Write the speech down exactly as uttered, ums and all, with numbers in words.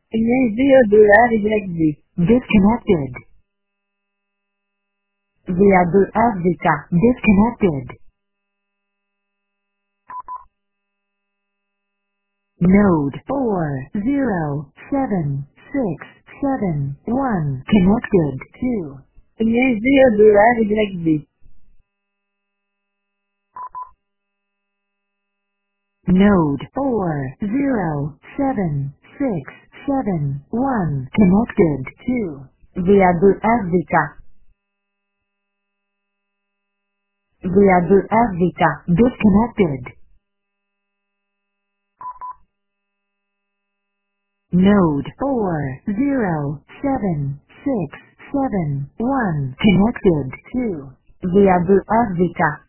Energia do Argexi. Disconnected. Viado África. Disconnected. Node four zero seven six seven one connected to Energia do Argexi. Node four zero seven six seven one connected to Viado África. Viado África. Disconnected. Node four zero seven six seven one connected to Viado África.